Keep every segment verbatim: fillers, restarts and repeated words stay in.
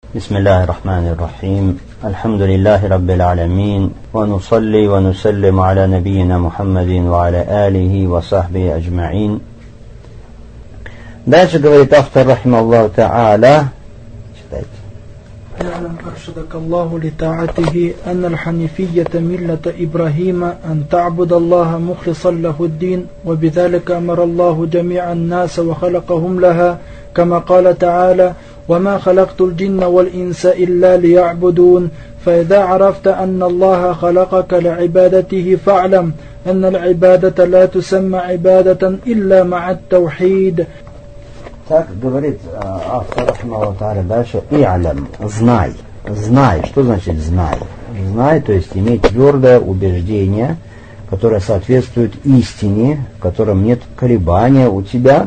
بسم الله الرحمن الرحيم الحمد لله رب العالمين ونصلي ونسلم على نبينا محمد وعلى آله وصحبه أجمعين. Дальше говорит автор рахимахуллаху та'аля. Читайте. اعلم أرشدك الله لطاعته أن الحنيفية ملة إبراهيم أن تعبد الله مخلصا له الدين، وبذلك أمر الله جميع الناس وخلقهم لها، كما قال تعالى: وما خلقت الجن والإنس إلا ليعبدون. فإذا عرفت أن الله خلقك لعبادته فاعلم أن العبادة لا تسمى عبادة إلا مع التوحيد. Так говорит автор рахимахуллаху та'аля дальше: «И'алям», знай, знай. Что значит знай? Знай, то есть иметь твердое убеждение, которое соответствует истине, в котором нет колебания у тебя.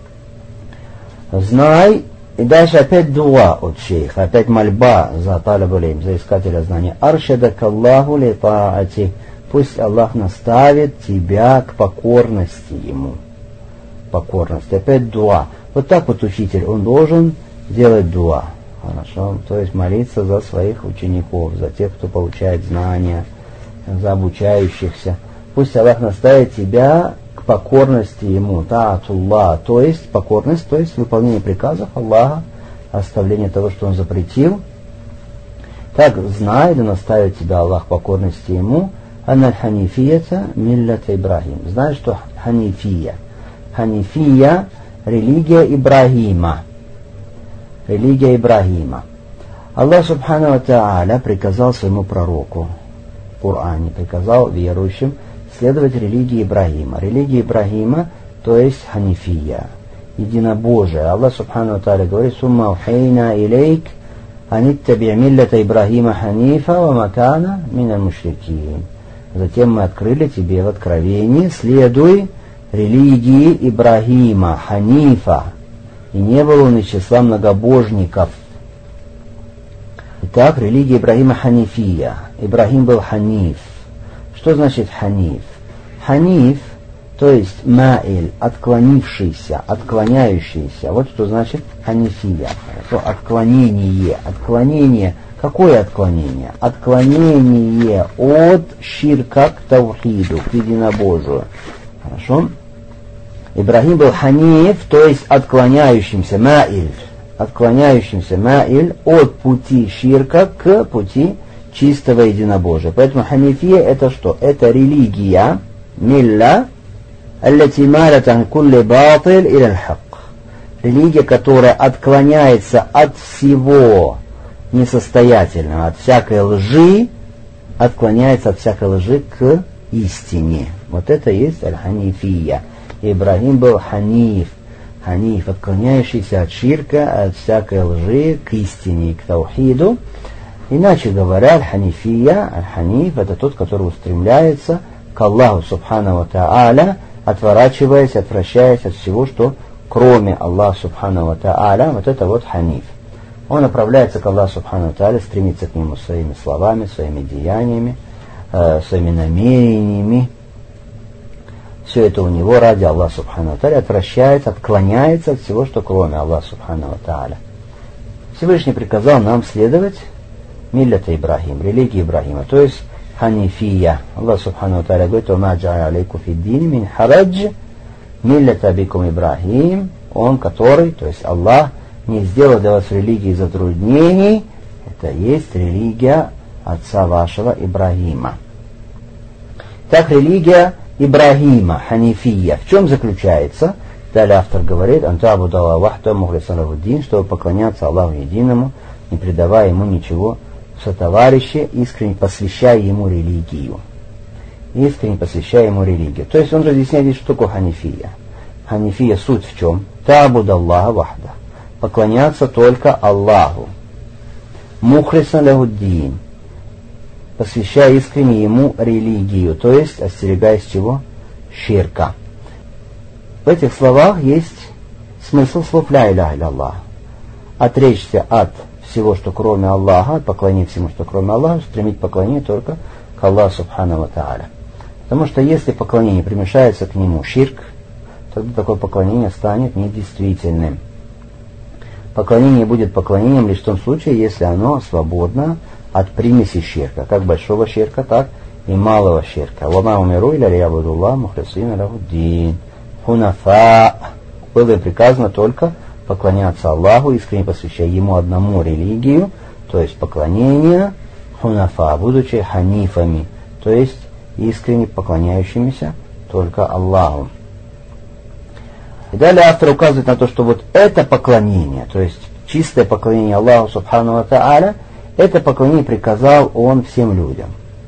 Знай, и дальше опять дуа от шейха, опять мольба за талабулейм, за искателя знания. «Аршадак Аллаху ли таати», пусть Аллах наставит тебя к покорности Ему. Покорность, опять дуа. Вот так вот учитель, он должен делать дуа. Хорошо? То есть молиться за своих учеников, за тех, кто получает знания, за обучающихся. Пусть Аллах наставит тебя к покорности Ему. Таатуллах, то есть покорность, то есть выполнение приказов Аллаха, оставление того, что Он запретил. Так знай, да наставит тебя Аллах к покорности Ему. Анна ханифията миллята Ибрахим. Знаешь, что ханифия? Ханифия — религия Ибрахима. Религия Ибрахима. Аллах субхану ва та'аля приказал своему пророку в Коране, приказал верующим следовать религии Ибрахима. Религия Ибрахима, то есть ханифия, единобожие. Аллах субхану ва та'аля говорит: «Сумма ухейна илейк аниттаби' миллята Ибрахима ханифа ва макана миналь мушрикин». Затем мы открыли тебе в откровении: следуй религии Ибрахима, ханифа, и не был он из числа многобожников. Итак, религия Ибрахима ханифия. Ибрахим был ханиф. Что значит ханиф? Ханиф, то есть маиль, отклонившийся, отклоняющийся. Вот что значит ханифия. Хорошо? Отклонение. Отклонение. Какое отклонение? Отклонение от ширка к таухиду, к единобожию. Хорошо? Ибрахим был ханиф, то есть отклоняющимся, маиль, отклоняющимся, маиль, от пути ширка к пути чистого единобожия. Поэтому ханифия — это что? Это религия, милля, аллати малят ан кулли батиль иля аль-хак. Религия, которая отклоняется от всего несостоятельного, от всякой лжи, отклоняется от всякой лжи к истине. Вот это и есть аль-ханифия. Ибрахим был ханиф, ханиф, отклоняющийся от ширка, от всякой лжи к истине, к таухиду. Иначе говоря, аль-ханифия, аль-ханиф — это тот, который устремляется к Аллаху субхану ва та'аля, отворачиваясь, отвращаясь от всего, что кроме Аллаха субхану ва та'аля. Вот это вот ханиф. Он направляется к Аллаху субхану ва та'аля, стремится к Нему своими словами, своими деяниями, э, своими намерениями. Все это у него ради Аллаха субхану ва та'аля, отвращается, отклоняется от всего, что кроме Аллаха субхану ва та'аля. Всевышний приказал нам следовать миллята Ибрахим, религии Ибрахима, то есть ханифия. Аллах субхану ва та'аля говорит: «Ва ма джа'аля алейкум фид-дини мин харадж миллята абикум Ибрахим». Он, который, то есть Аллах, не сделал для вас в религии затруднений. Это есть религия отца вашего Ибрахима. Так, религия Ибрахима, ханифия, в чем заключается? Далее автор говорит: «Антабуд Аллах вахда мухлисан лаху дин», чтобы поклоняться Аллаху единому, не предавая Ему ничего в сотоварище, искренне посвящая Ему религию. Искренне посвящая Ему религию. То есть он разъясняет, что такое ханифия. Ханифия, суть в чем? Табуд Аллаха вахда. Поклоняться только Аллаху. Мухлисан лаху дин. Посвящая искренне Ему религию, то есть остерегаясь чего? Ширка. В этих словах есть смысл слов ля иляха илля-Аллах. Отречься от всего, что кроме Аллаха, поклонить всему, что кроме Аллаха, стремить поклонение только к Аллаху субхану ва та'аля. Потому что если поклонение примешается к Нему ширк, тогда такое поклонение станет недействительным. Поклонение будет поклонением лишь в том случае, если оно свободно от примеси ширка, как большого ширка, так и малого ширка. «Вама умиру иля лиябудуллах мухлисина лахуддин». Хунафа. Было им приказано только поклоняться Аллаху, искренне посвящая Ему одному религию, то есть поклонение хунафа, будучи ханифами, то есть искренне поклоняющимися только Аллаху. И далее автор указывает на то, что вот это поклонение, то есть чистое поклонение Аллаху Субхану ва Тааля, это поклонение приказал Он всем людям.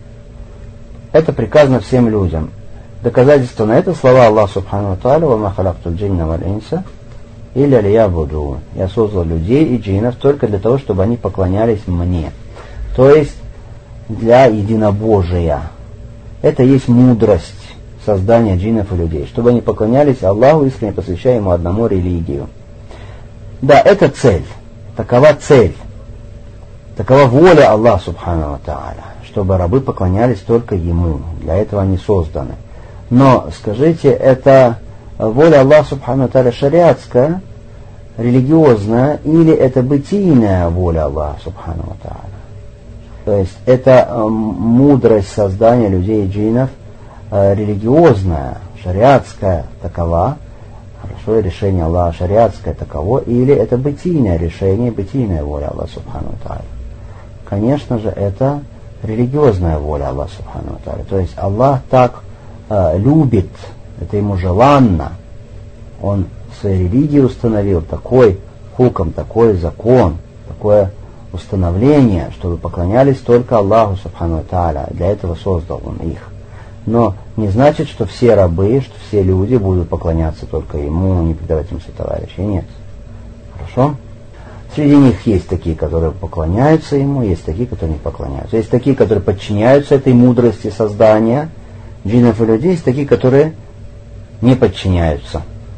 Это приказано всем людям. Доказательство на это слова Аллаха Субхану ва Тааля: «Ва ма халактул джинна валь инса илля лиябудун». Я создал людей и джиннов только для того, чтобы они поклонялись мне. То есть для единобожия. Это есть мудрость создания джиннов и людей, чтобы они поклонялись Аллаху, искренне посвящая Ему одному религию. Да, это цель. Такова цель. Такова воля Аллаха Субхану ва Тааля, чтобы рабы поклонялись только Ему. Для этого они созданы. Но, скажите, это воля Аллаха Субхану ва Тааля шариатская, религиозная, или это бытийная воля Аллаха Субхану ва Тааля? То есть это э, мудрость создания людей и джиннов э, религиозная, шариатская такова, хорошо, решение Аллаха шариатское таково, или это бытийное решение, бытийная воля Аллаха Субхану ва Тааля? Конечно же, это религиозная воля Аллаха Субхану ва Тааля. То есть Аллах так э, любит, это Ему желанно, Он в своей религии установил такой хукм, такой закон, такое установление, чтобы поклонялись только Аллаху Субхану ва Тааля. Для этого создал Он их. Но не значит, что все рабы, что все люди будут поклоняться только Ему, не предавать Ему сотоварищей. Нет. Хорошо? Среди них есть такие, которые поклоняются Ему, есть такие, которые не поклоняются. Есть такие, которые подчиняются этой мудрости создания джиннов и людей, есть такие, которые не подчиняются.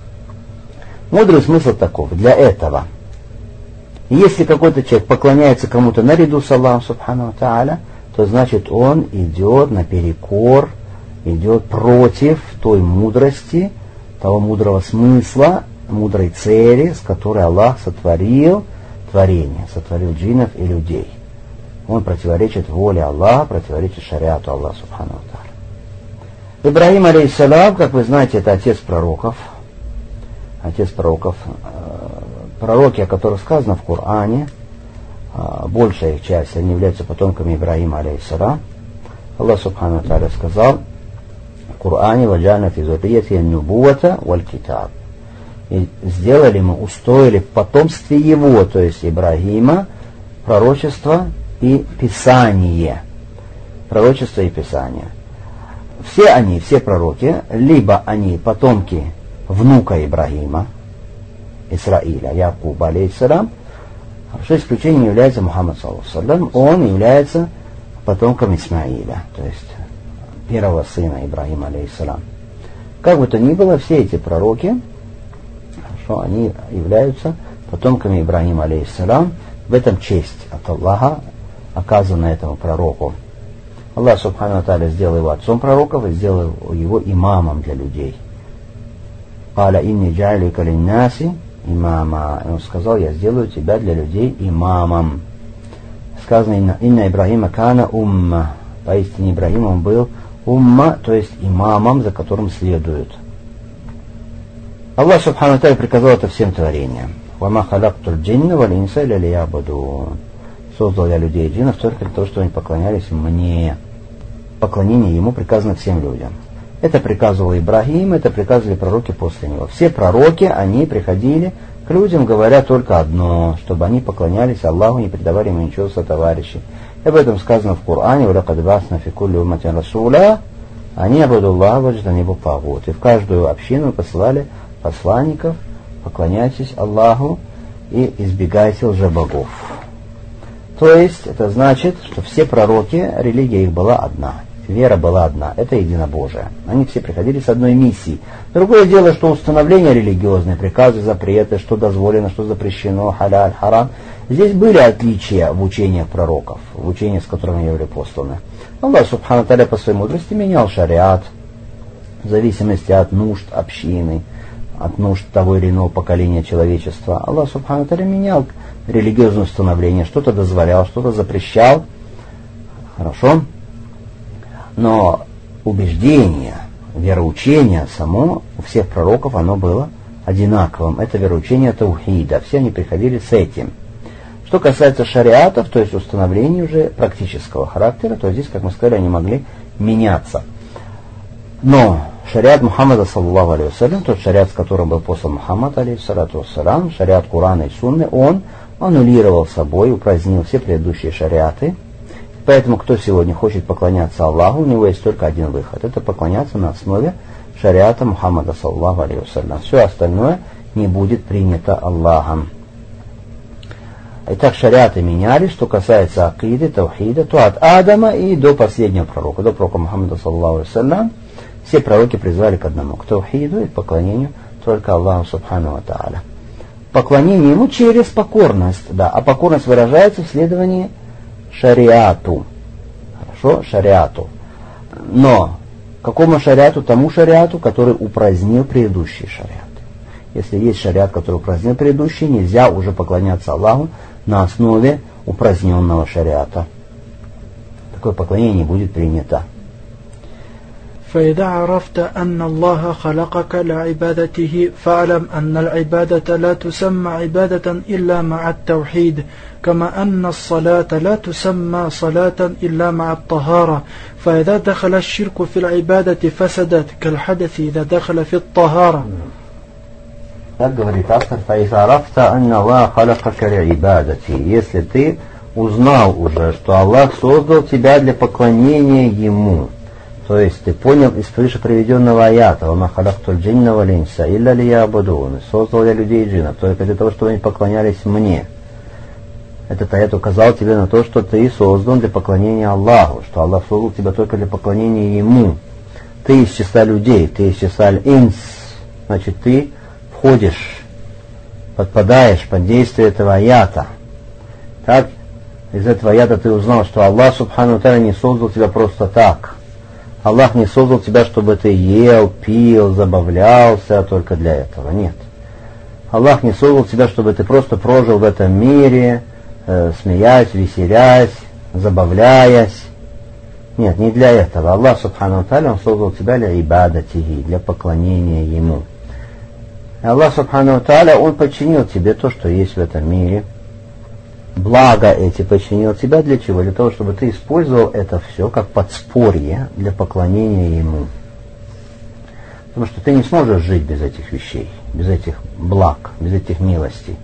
Мудрый смысл таков: для этого. Если какой-то человек поклоняется кому-то наряду с Аллахом Субхану ва Тааля, то значит он идет наперекор, идет против той мудрости, того мудрого смысла, мудрой цели, с которой Аллах сотворил творение, сотворил джиннов и людей. Он противоречит воле Аллаха, противоречит шариату Аллаха Субхану ва Тааля. Ибрахим алейхиссалям, как вы знаете, это отец пророков. Отец пророков. Пророки, о которых сказано в Коране, большая их часть, они являются потомками Ибрахима алейхиссалям. Аллах Субхану ва Тааля сказал в Коране: «Ваджана фи зуррияти ан-нубувата валь китаб». И сделали мы, устроили в потомстве его, то есть Ибрахима, пророчество и писание. Пророчество и писание. Все они, все пророки, либо они потомки внука Ибрахима, Исраиля, Якуба алейхиссалям, что исключением является Мухаммад саллаллаху алейхи ва саллям, он является потомком Исмаиля, то есть первого сына Ибрахима алейхиссалям. Как бы то ни было, все эти пророки, что они являются потомками Ибрахима алейхиссалям. В этом честь от Аллаха оказана этому пророку. Аллах Субхану ва Тааля сделал его отцом пророков и сделал его имамом для людей. «Каля инни джа'люка линнаси имама». Он сказал: я сделаю тебя для людей имамом. Сказано: инна Ибрахима кана умма. Поистине Ибрахим он был умма, то есть имамом, за которым следуют. Аллах Субхану ва Тааля приказал это всем творениям. «Вама халактуль джинна валь инса илля лиябудун». Создал я людей и джиннов только для того, чтобы они поклонялись мне. Поклонение Ему приказано всем людям. Это приказывал Ибрахим, это приказывали пророки после него. Все пророки, они приходили к людям, говоря только одно: чтобы они поклонялись Аллаху, не предавали Ему ничего сотоварищей. И об этом сказано в Коране: «Валакад басна фи кулли умматин расуля ани абудуллаха ваджтанибу тагут». И в каждую общину послали посланников: поклоняйтесь Аллаху и избегайте лжебогов. То есть это значит, что все пророки, религия их была одна, вера была одна, это единобожие. Они все приходили с одной миссией. Другое дело, что установления религиозные, приказы, запреты, что дозволено, что запрещено, халяль, харам. Здесь были отличия в учениях пророков, в учениях, с которыми они были посланы. Аллах Субхану ва Тааля по своей мудрости менял шариат в зависимости от нужд общины, от нужд того или иного поколения человечества. Аллах Субхану ва Тааля менял религиозное установление, что-то дозволял, что-то запрещал. Хорошо? Но убеждение, вероучение само у всех пророков оно было одинаковым. Это вероучение таухида. Все они приходили с этим. Что касается шариатов, то есть установлений уже практического характера, то здесь, как мы сказали, они могли меняться. Но шариат Мухаммада, саллаллаху алейхи вассалям, тот шариат, с которым был послан Мухаммад, алейхиссалату вассалям, шариат Курана и Сунны, он аннулировал собой, упразднил все предыдущие шариаты. Поэтому, кто сегодня хочет поклоняться Аллаху, у него есть только один выход. Это поклоняться на основе шариата Мухаммада, саллаллаху алейхи вассалям. Все остальное не будет принято Аллахом. Итак, шариаты менялись. Что касается акиды, таухида, то от Адама и до последнего пророка, до пророка Мухаммада, саллаллаху алейхи вассалям, все пророки призвали к одному, к таухиду и поклонению только Аллаху субхану ва тааля. Поклонение ему через покорность, да, а покорность выражается в следовании шариату. Хорошо, шариату. Но какому шариату? Тому шариату, который упразднил предыдущий шариат. Если есть шариат, который упразднил предыдущий, нельзя уже поклоняться Аллаху на основе упраздненного шариата. Такое поклонение не будет принято. فإذا عرفت أن الله خلقك لعبادته فاعلم أن العبادة لا تسمى عبادة إلا مع التوحيد كما أن الصلاة لا تسمى صلاة إلا مع الطهارة فإذا دخل الشرك في العبادة فسدت كالحدث إذا دخل في الطهارة. Так говорит автор, فإذا عرفت أن الله خلقك لعبادته. Если ты узнал уже, что Аллах создал тебя для поклонения Ему, то есть ты понял из выше приведенного аята, «Вама халактуль джинна валь инса илля лиябудун», создал я людей и джиннов только для того, чтобы они поклонялись мне. Этот аят указал тебе на то, что ты создан для поклонения Аллаху, что Аллах создал тебя только для поклонения Ему. Ты из числа людей, ты из числа инс, значит ты входишь, подпадаешь под действие этого аята. Так, из этого аята ты узнал, что Аллах субхану ва тааля не создал тебя просто так. Аллах не создал тебя, чтобы ты ел, пил, забавлялся только для этого. Нет. Аллах не создал тебя, чтобы ты просто прожил в этом мире, э, смеясь, веселясь, забавляясь. Нет, не для этого. Аллах субхану ва тааля, Он создал тебя для ибадатихи, для поклонения Ему. И Аллах субхану ва тааля, Он подчинил тебе то, что есть в этом мире. Благо эти подчинил тебя для чего? Для того, чтобы ты использовал это все как подспорье для поклонения Ему. Потому что ты не сможешь жить без этих вещей, без этих благ, без этих милостей.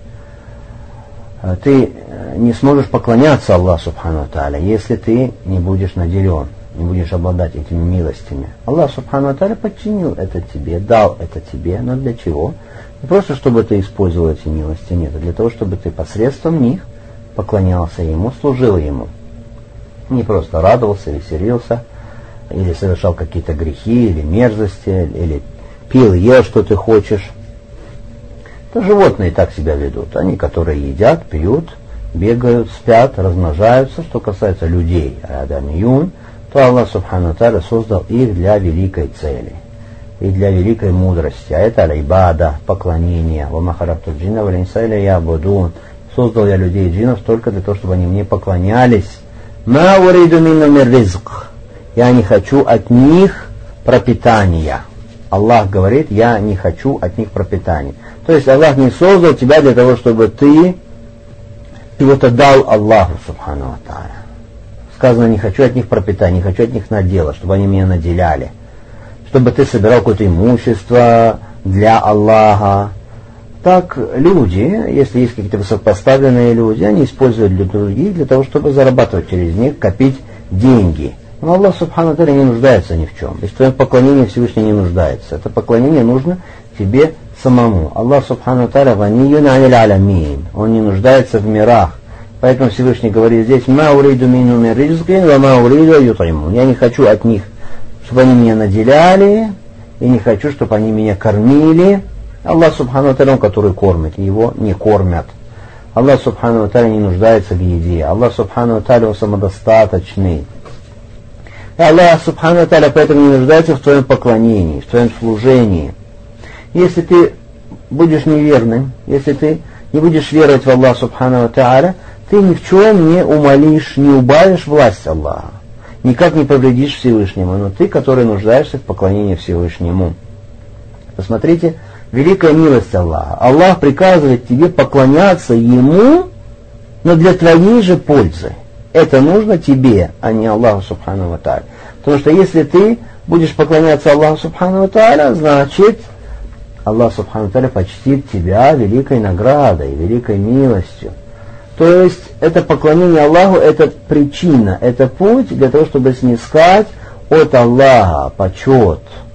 Ты не сможешь поклоняться Аллаху субхану ва тааля, если ты не будешь наделен, не будешь обладать этими милостями. Аллах субхану ва тааля подчинил это тебе, дал это тебе, но для чего? Не просто чтобы ты использовал эти милости, нет, а для того, чтобы ты посредством них поклонялся Ему, служил Ему. Не просто радовался, веселился, или совершал какие-то грехи, или мерзости, или пил, ел, что ты хочешь. Это животные так себя ведут. Они, которые едят, пьют, бегают, спят, размножаются. Что касается людей, адамиюн, то Аллах субхану ва тааля создал их для великой цели и для великой мудрости. А это аль-ибада, поклонение. «Вама халактуль джинна валь инса илля лиябудун». Создал я людей и джиннов только для того, чтобы они мне поклонялись. «Ма уриду миннум мин ризк». Я не хочу от них пропитания. Аллах говорит, я не хочу от них пропитания. То есть Аллах не создал тебя для того, чтобы ты чего-то дал Аллаху субхану ва тааля. Сказано, не хочу от них пропитания, не хочу от них надела, чтобы они меня наделяли. Чтобы ты собирал какое-то имущество для Аллаха. Так люди, если есть какие-то высокопоставленные люди, они используют для других, для того, чтобы зарабатывать через них, копить деньги. Но Аллах субхану ва тааля не нуждается ни в чем. И в твоем поклонении Всевышний не нуждается. Это поклонение нужно тебе самому. Аллах субхану ва тааля ванийюн анил алямин. Он не нуждается в мирах. Поэтому Всевышний говорит здесь: «Ма уриду миннум мин ризкин, ва ма уриду ют'имун». Я не хочу от них, чтобы они меня наделяли, и не хочу, чтобы они меня кормили. Аллах субхану ва тааля, который кормит, его не кормят. Аллах субхану ва тааля не нуждается в еде. Аллах субхану ва тааля самодостаточный. И Аллах субхану ва тааля поэтому не нуждается в твоем поклонении, в твоем служении. Если ты будешь неверным, если ты не будешь веровать в Аллаха Субхану ва Тааля, ты ни в чем не умалишь, не убавишь власть Аллаха, никак не повредишь Всевышнему, но ты, который нуждаешься в поклонении Всевышнему. Посмотрите, великая милость Аллаха. Аллах приказывает тебе поклоняться Ему, но для твоей же пользы. Это нужно тебе, а не Аллаху Субхану ва Тааля. Потому что если ты будешь поклоняться Аллаху Субхану ва Тааля, значит, Аллах Субхану ва Тааля почтит тебя великой наградой, великой милостью. То есть, это поклонение Аллаху, это причина, это путь для того, чтобы снискать от Аллаха почет,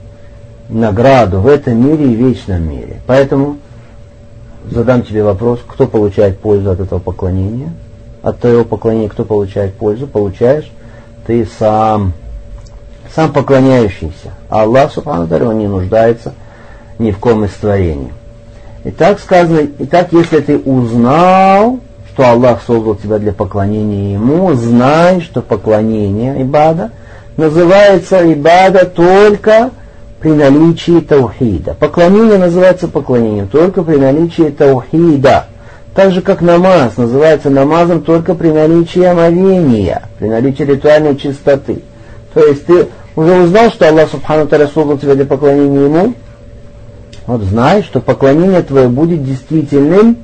награду в этом мире и вечном мире. Поэтому задам тебе вопрос, кто получает пользу от этого поклонения? От твоего поклонения кто получает пользу? Получаешь ты сам, сам поклоняющийся. А Аллах Субхану ва Тааля, он не нуждается ни в ком из творений. Итак, сказано, итак, если ты узнал, что Аллах создал тебя для поклонения Ему, знай, что поклонение, ибада, называется ибада только при наличии таухида. Поклонение называется поклонением только при наличии таухида. Так же, как намаз называется намазом только при наличии омовения, при наличии ритуальной чистоты. То есть ты уже узнал, что Аллах Субхану ва Тааля создал тебя для поклонения Ему, вот знай, что поклонение твое будет действительным,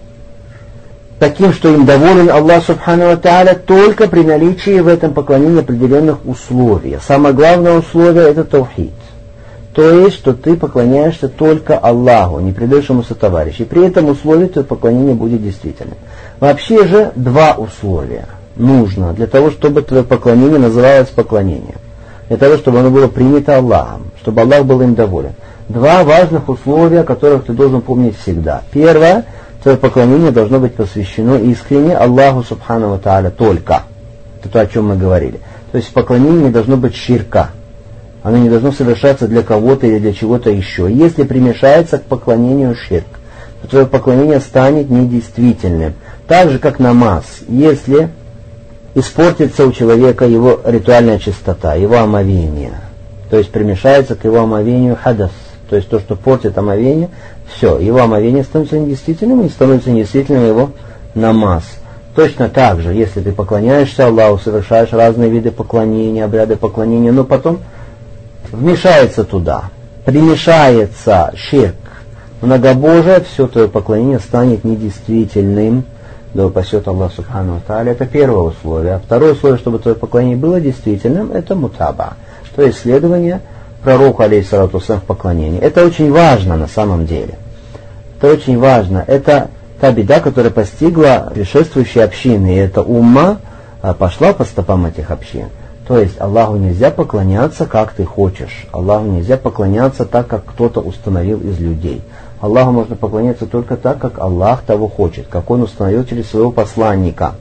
таким, что им доволен Аллах Субхану ва Тааля только при наличии в этом поклонении определенных условий. Самое главное условие — это таухид. То есть, что ты поклоняешься только Аллаху, не предаешь ему сотоварища. И при этом условии твое поклонение будет действительным. Вообще же два условия нужно для того, чтобы твое поклонение называлось поклонением. Для того, чтобы оно было принято Аллахом, чтобы Аллах был им доволен. Два важных условия, которых ты должен помнить всегда. Первое, твое поклонение должно быть посвящено искренне Аллаху Субхану ва Тааля только. Это то, о чем мы говорили. То есть поклонение не должно быть ширка. Оно не должно совершаться для кого-то или для чего-то еще. Если примешается к поклонению ширк, то твое поклонение станет недействительным. Так же, как намаз. Если испортится у человека его ритуальная чистота, его омовение, то есть примешается к его омовению хадас, то есть то, что портит омовение, все, его омовение становится недействительным, и становится недействительным его намаз. Точно так же, если ты поклоняешься Аллаху, совершаешь разные виды поклонения, обряды поклонения, но потом вмешается туда, примешается ширк, многобожие, все твое поклонение станет недействительным. Да упасет Аллах Субхану ва Тааля. Это первое условие. А второе условие, чтобы твое поклонение было действительным, это мутаба, то есть следование пророку алейхиссалату вассалям в поклонении. Это очень важно на самом деле. Это очень важно. Это та беда, которая постигла предшествующие общины. И эта умма пошла по стопам этих общин. То есть Аллаху нельзя поклоняться, как ты хочешь. Аллаху нельзя поклоняться так, как кто-то установил из людей. Аллаху можно поклоняться только так, как Аллах того хочет, как Он установил через своего посланника.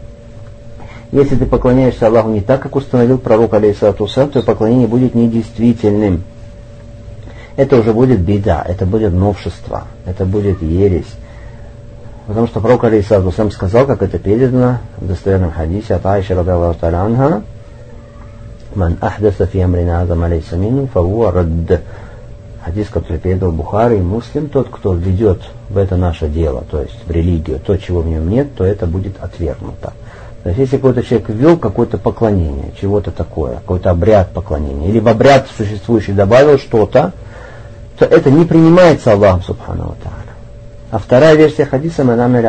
Если ты поклоняешься Аллаху не так, как установил пророк алейхиссалату вассалям, то поклонение будет недействительным. Это уже будет беда, это будет новшество, это будет ересь. Потому что пророк алейхиссалату вассалям сказал, как это передано в достоверном хадисе от Аиши радиллаху та'аля анха: «Ман ахдаса фи амрина аза ма лейса минху фахуа радд». Хадис, который передал Бухари и Муслим: тот, кто введет в это наше дело, то есть в религию, то, чего в нем нет, то это будет отвергнуто. То есть, если какой-то человек ввел какое-то поклонение, чего-то такое, какой-то обряд поклонения, или в обряд существующий добавил что-то, то это не принимается Аллахом Субхану ва Тааля. А вторая версия хадиса: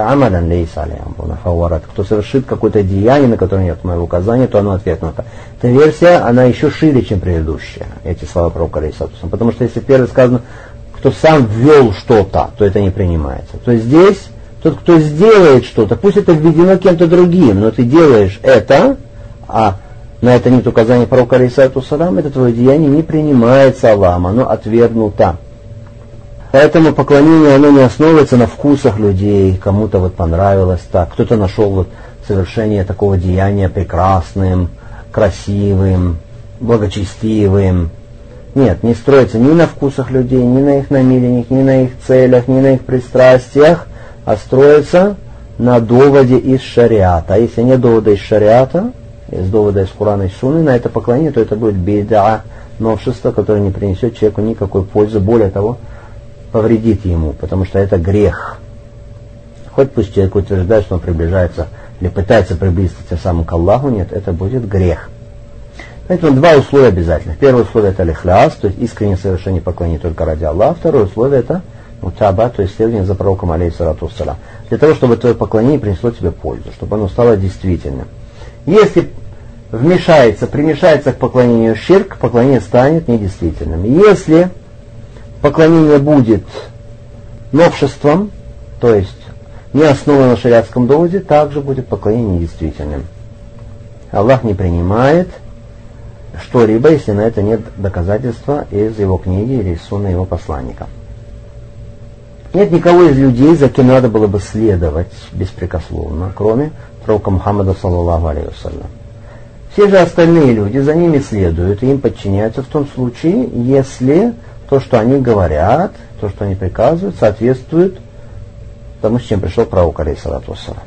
кто совершит какое-то деяние, на которое нет моего указания, то оно отвергнуто. Эта версия, она еще шире, чем предыдущая, эти слова пророка алейхиссалату вассалям. Потому что если первое сказано, кто сам ввел что-то, то это не принимается. То есть здесь тот, кто сделает что-то, пусть это введено кем-то другим, но ты делаешь это, а на это нет указания пророка алейхиссалату вассалям, это твое деяние не принимается Аллахом, оно отвергнуто. Поэтому поклонение, оно не основывается на вкусах людей, кому-то вот понравилось так, кто-то нашел вот совершение такого деяния прекрасным, красивым, благочестивым. Нет, не строится ни на вкусах людей, ни на их намерениях, ни на их целях, ни на их пристрастиях, а строится на доводе из шариата. А если нет довода из шариата, из довода из Курана и Сунны на это поклонение, то это будет бид'a, новшество, которое не принесет человеку никакой пользы. Более того, повредит ему, потому что это грех. Хоть пусть человек утверждает, что он приближается или пытается приблизиться тем самым к Аллаху, нет, это будет грех. Поэтому два условия обязательно. Первое условие это лихляс, то есть искреннее совершение поклонения только ради Аллаха. Второе условие это мутаба, то есть следование за пророком алейхиссалату вассалям. Для того, чтобы твое поклонение принесло тебе пользу, чтобы оно стало действительным. Если вмешается, примешается к поклонению ширк, поклонение станет недействительным. Если поклонение будет новшеством, то есть не основано на шариатском доводе, также будет поклонение недействительным. Аллах не принимает что-либо, если на это нет доказательства из его книги или из сунны его посланника. Нет никого из людей, за кем надо было бы следовать беспрекословно, кроме пророка Мухаммада саллаллаху алейхи вассалям. Все же остальные люди за ними следуют и им подчиняются в том случае, если то, что они говорят, то, что они приказывают, соответствует тому, с чем пришел пророк алейхиссалату вассалям.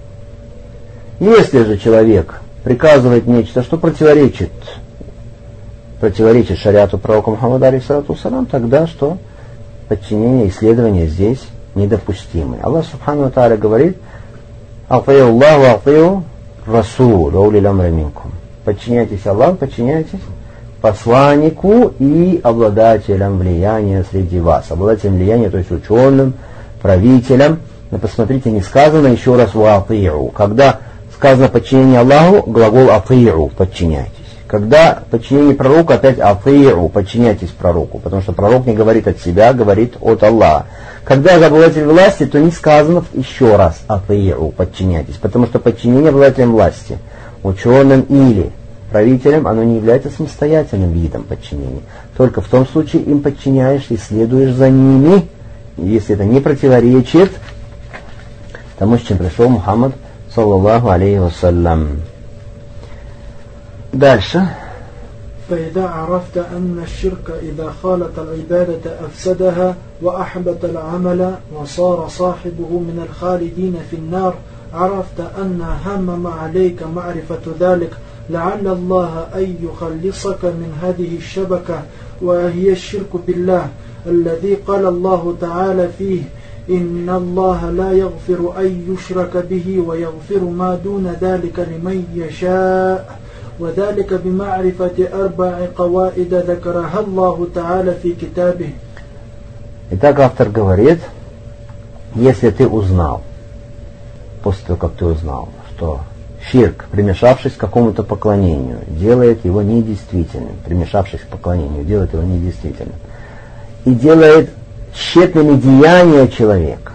Если же человек приказывает нечто, что противоречит, противоречит шариату пророка Мухаммада алейхиссалату вассалям, тогда что подчинение и следование здесь недопустимы. Аллах субхану ва тааля говорит: «Атию Аллаху, атию Расул, оулил амри минкум». Подчиняйтесь Аллаху, подчиняйтесь посланнику и обладателям влияния среди вас. Обладателем влияния, то есть ученым, правителям. Но посмотрите, не сказано еще раз ва атию. Когда сказано подчинение Аллаху, глагол атию, подчиняйтесь. Когда подчинение пророку, опять атию, подчиняйтесь пророку, потому что пророк не говорит от себя, говорит от Аллаха. Когда же обладатель власти, то не сказано еще раз атию, подчиняйтесь, потому что подчинение обладателям власти, ученым или правителям, оно не является самостоятельным видом подчинения. Только в том случае им подчиняешься и следуешь за ними, если это не противоречит тому, с чем пришел Мухаммад саллаллаху алейхи вассалям. Дальше. فإذا عرفت أن الشرك إذا خالط العبادة أفسدها وأحبط العمل وصار صاحبه من الخالدين في النار عرفت أن هم عليك معرفة ذلك لعل الله أن يخلصك من هذه الشبكة وهي الشرك بالله الذي قال الله تعالى فيه إن الله لا يغفر أن يشرك به ويغفر ما دون ذلك لمن يشاء وذلك بمعرفة أربع قواعد ذكرها الله تعالى في كتابه. Итак, автор говорит, если ты узнал, после того, как ты узнал, что ширк, примешавшись к какому-то поклонению, делает его недействительным, примешавшись к поклонению, делает его недействительным, и делает тщетными деяния человека,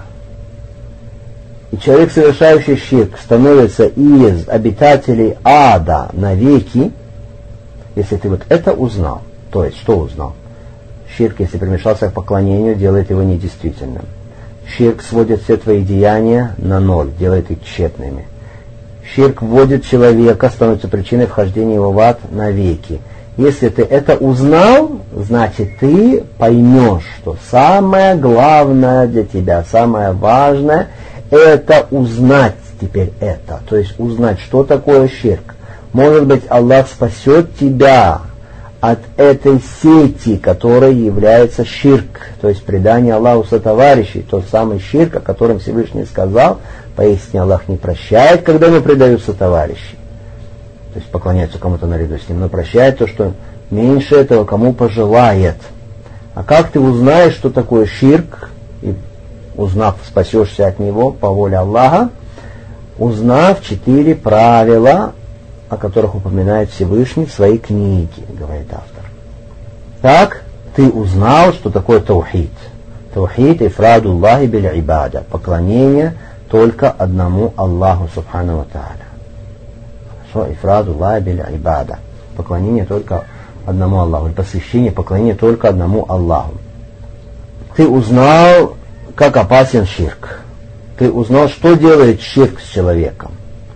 и человек, совершающий ширк, становится из обитателей ада навеки, если ты вот это узнал, то есть что узнал? Ширк, если примешался к поклонению, делает его недействительным. Ширк сводит все твои деяния на ноль, делает их тщетными. Ширк вводит человека, становится причиной вхождения его в ад навеки. Если ты это узнал, значит ты поймешь, что самое главное для тебя, самое важное – это узнать теперь это, то есть узнать, что такое ширк. Может быть, Аллах спасет тебя от этой сети, которая является ширк, то есть предание Аллаху сотоварищей, тот самый ширк, о котором Всевышний сказал, поистине Аллах не прощает, когда ему предают сотоварищей, то есть поклоняются кому-то наряду с ним, но прощает то, что меньше этого кому пожелает. А как ты узнаешь, что такое ширк, и узнав, спасешься от него по воле Аллаха, узнав четыре правила, о которых упоминает Всевышний в своей книге, говорит автор. Так, ты узнал, что такое таухид. Таухид ифраду Аллахи биль ибада, поклонение только одному Аллаху субхану ва тааля. Хорошо, ифраду Аллахи биль ибада, поклонение только одному Аллаху, посвящение, поклонение только одному Аллаху. Ты узнал, как опасен ширк. Ты узнал, что делает ширк с человеком.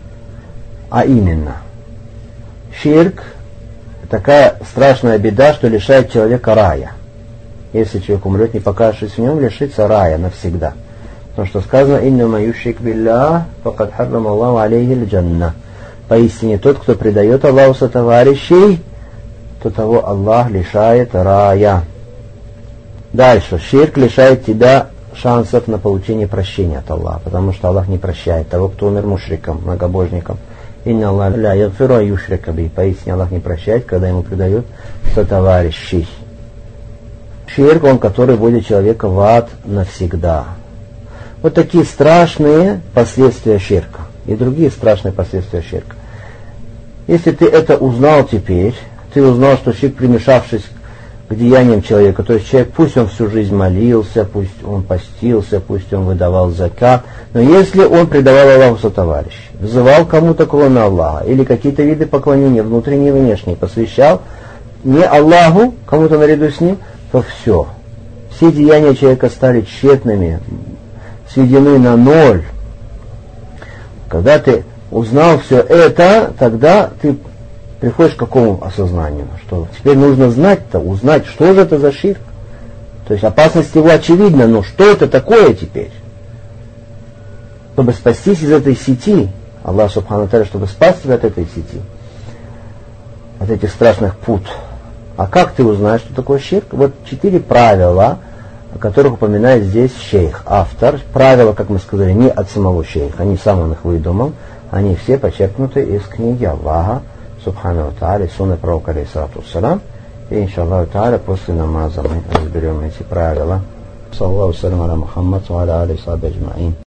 А именно, ширк – такая страшная беда, что лишает человека рая. Если человек умрет, не покажешься в нем, лишится рая навсегда. Потому что сказано: «Иннама юшрик биллях, факад харрама Аллаху алейхи аль-джанна». Поистине тот, кто предает Аллаху сотоварищей, то того Аллах лишает рая. Дальше. Ширк лишает тебя шансов на получение прощения от Аллаха, потому что Аллах не прощает того, кто умер мушриком, многобожником. Инна Аллах ля ягфиру ан юшрика би. Поистине Аллах не прощает, когда ему предают сотоварищей. Ширк, он, который вводит человека в ад навсегда. Вот такие страшные последствия ширка. И другие страшные последствия ширка. Если ты это узнал теперь, ты узнал, что ширк, примешавшись к деяниям человека, то есть человек, пусть он всю жизнь молился, пусть он постился, пусть он выдавал закат, но если он предавал Аллаху сотоварищ, взывал кому-то кроме Аллаха, или какие-то виды поклонения, внутренние и внешние, посвящал не Аллаху, кому-то наряду с ним, то все. Все деяния человека стали тщетными, сведены на ноль. Когда ты узнал все это, тогда ты приходишь к какому осознанию, что теперь нужно знать-то, узнать, что же это за ширк. То есть опасность его очевидна, но что это такое теперь? Чтобы спастись из этой сети, Аллах Субхану Тааля, чтобы спасти тебя от этой сети, от этих страшных пут. А как ты узнаешь, что такое ширк? Вот четыре правила, о которых упоминает здесь шейх, автор. Правила, как мы сказали, не от самого шейха, не сам он их выдумал, они все подчеркнуты из книги Аллаха Субхану Тааля, сунны пророка алейхиссалату вассалям. И иншаллаху тааля после намаза мы разберем эти правила. Саллаллаху салям аля Мухаммад ва аля алейхи ва сахбихи аджмаин.